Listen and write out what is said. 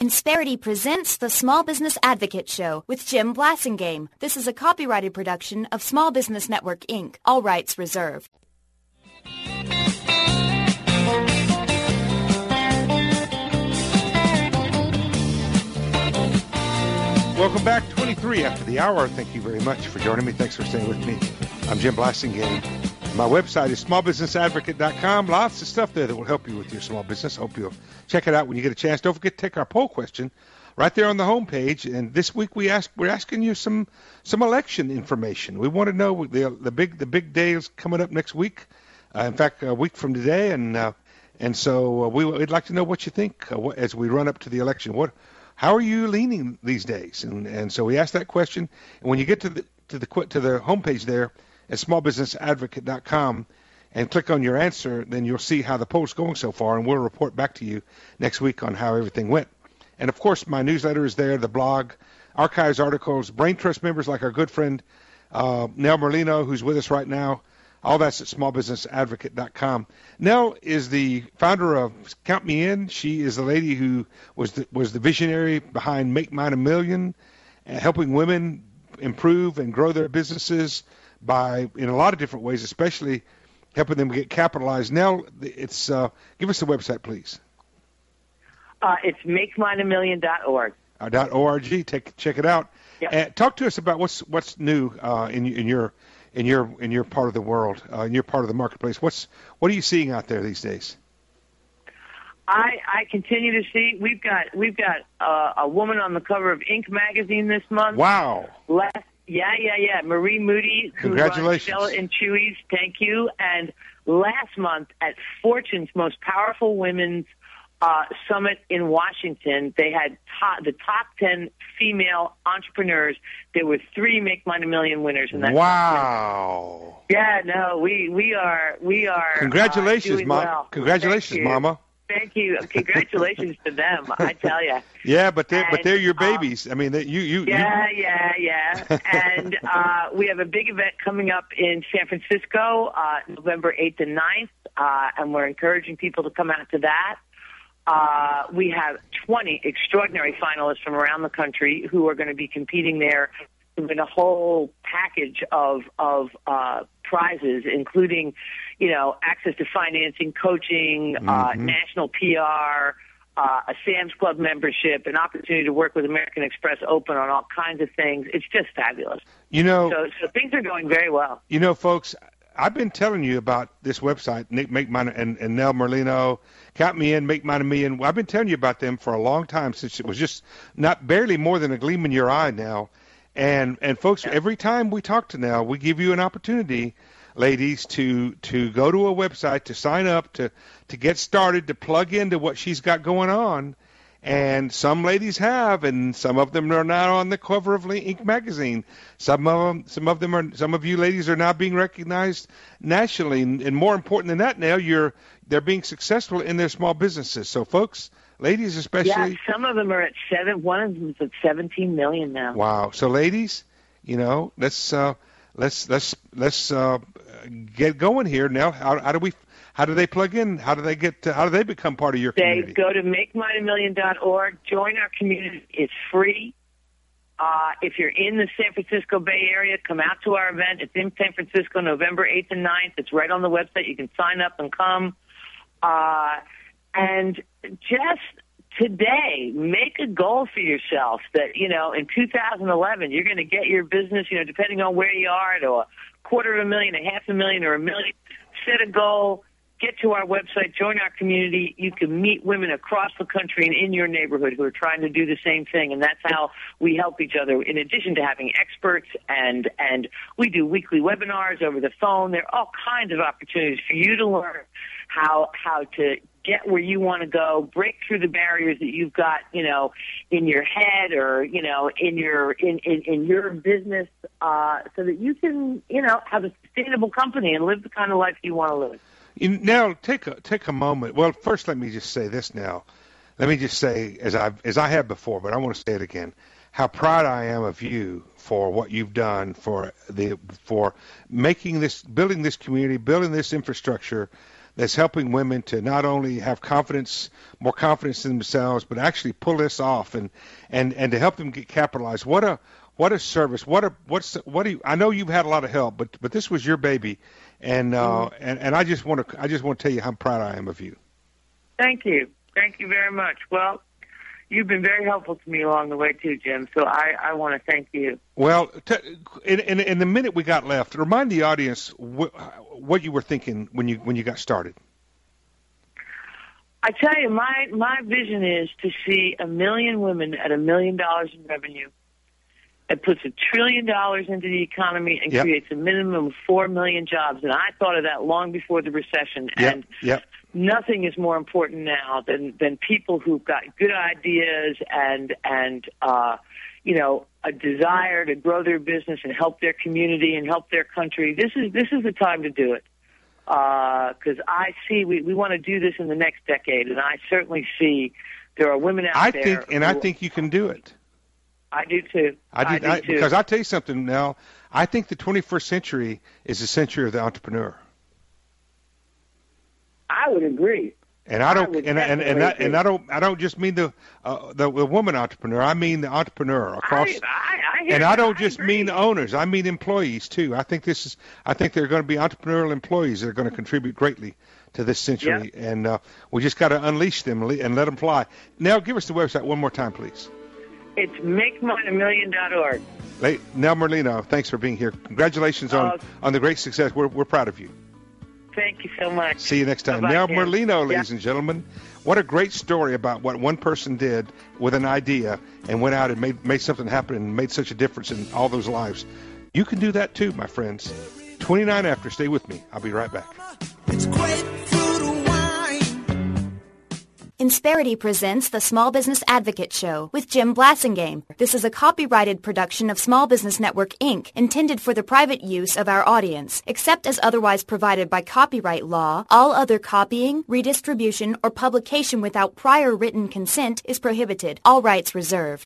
Insperity presents the Small Business Advocate Show with Jim Blasingame. This is a copyrighted production of Small Business Network, Inc., all rights reserved. Welcome back, 23 after the hour. Thank you very much for joining me. Thanks for staying with me. I'm Jim Blasingame. My website is smallbusinessadvocate.com. Lots of stuff there that will help you with your small business. Hope you'll check it out when you get a chance. Don't forget to take our poll question right there on the homepage. And this week we're asking you some election information. We want to know the big day is coming up next week. In fact, a week from today, and so we'd like to know what you think as we run up to the election. How are you leaning these days? And so we asked that question. And when you get to the homepage there at smallbusinessadvocate.com and click on your answer, then you'll see how the poll's going so far, and we'll report back to you next week on how everything went. And, of course, my newsletter is there, the blog, archives, articles, Brain Trust members like our good friend Nell Merlino, who's with us right now. All that's at smallbusinessadvocate.com. Nell is the founder of Count Me In. She is the lady who was the visionary behind Make Mine a Million, helping women improve and grow their businesses in a lot of different ways, especially helping them get capitalized. Nell, give us the website, please. It's makemineamillion.org. .org. Check it out. Yep. Talk to us about what's new in your part of the world, in your part of the marketplace. What are you seeing out there these days? I continue to see we've got a woman on the cover of Inc. magazine this month. Wow. Yeah. Marie Moody. Congratulations. Stella and Chewy's. Thank you. And last month at Fortune's Most Powerful Women's Summit in Washington, they had the top 10 female entrepreneurs. There were 3 Make Mine a Million winners in that. Wow. Yeah, no, we are. Congratulations, doing Mom. well. Congratulations, Mama. Thank you. Congratulations to them, I tell you. Yeah, but they're your babies. I mean, you. Yeah. And we have a big event coming up in San Francisco, November 8th and 9th, and we're encouraging people to come out to that. We have 20 extraordinary finalists from around the country who are going to be competing there in a whole package of prizes, including, access to financing, coaching, national PR, a Sam's Club membership, an opportunity to work with American Express Open on all kinds of things. It's just fabulous. So things are going very well. Folks, I've been telling you about this website, Make Mine and Nell Merlino, Count Me In, Make Mine a Million. I've been telling you about them for a long time, since it was just barely more than a gleam in your eye now. And folks, every time we talk to Nell, we give you an opportunity, ladies, to go to a website, to sign up, to get started, to plug into what she's got going on. And some ladies have, and some of them are now on the cover of Inc. magazine. Some of you ladies are now being recognized nationally, and more important than that, now they're being successful in their small businesses. So, folks, ladies especially. Yeah, some of them are at one of them is at 17 million now. Wow. So, ladies, let's get going here now. How do they plug in? How do they become part of your community? They go to makemineamillion.org. Join our community. It's free. If you're in the San Francisco Bay Area, come out to our event. It's in San Francisco, November 8th and 9th. It's right on the website. You can sign up and come. And just today, make a goal for yourself that, in 2011, you're going to get your business, depending on where you are, to $250,000, $500,000, or $1 million. Set a goal. Get to our website, join our community. You can meet women across the country and in your neighborhood who are trying to do the same thing, and that's how we help each other. In addition to having experts, and we do weekly webinars over the phone. There are all kinds of opportunities for you to learn how to get where you want to go, break through the barriers that you've got, in your head or, in your business, so that you can, have a sustainable company and live the kind of life you want to live. Now, take a moment. Well, first, let me just say this now. Let me just say, as I have before, but I want to say it again, how proud I am of you for what you've done for building this community, building this infrastructure that's helping women to not only have more confidence in themselves, but actually pull this off and to help them get capitalized. What a service. I know you've had a lot of help, but this was your baby, and I just want to tell you how proud I am of you. Thank you very much. Well, you've been very helpful to me along the way too, Jim. So I want to thank you. Well, in the minute we got left, remind the audience what you were thinking when you got started. I tell you, my vision is to see 1 million women at $1 million in revenue. It puts $1 trillion into the economy and creates a minimum of 4 million jobs. And I thought of that long before the recession. And nothing is more important now than people who've got good ideas and a desire to grow their business and help their community and help their country. This is the time to do it. Because I see we want to do this in the next decade, and I certainly see there are women out there. I think you can do it. I do too. I do too. Because I'll tell you something now. I think the 21st century is the century of the entrepreneur. I would agree. And I don't just mean the woman entrepreneur. I mean the entrepreneur across. I don't just mean the owners. I mean employees too. I think there are going to be entrepreneurial employees that are going to contribute greatly to this century, and we just got to unleash them and let them fly. Now, give us the website one more time, please. It's makemoneamillion.org. Nell Merlino, thanks for being here. Congratulations on the great success. We're proud of you. Thank you so much. See you next time. Bye-bye, Nell Merlino, ladies and gentlemen. What a great story about what one person did with an idea and went out and made something happen and made such a difference in all those lives. You can do that too, my friends. 29 after. Stay with me. I'll be right back. It's grapefruit wine. Insperity presents the Small Business Advocate Show with Jim Blasingame. This is a copyrighted production of Small Business Network, Inc., intended for the private use of our audience. Except as otherwise provided by copyright law, all other copying, redistribution, or publication without prior written consent is prohibited. All rights reserved.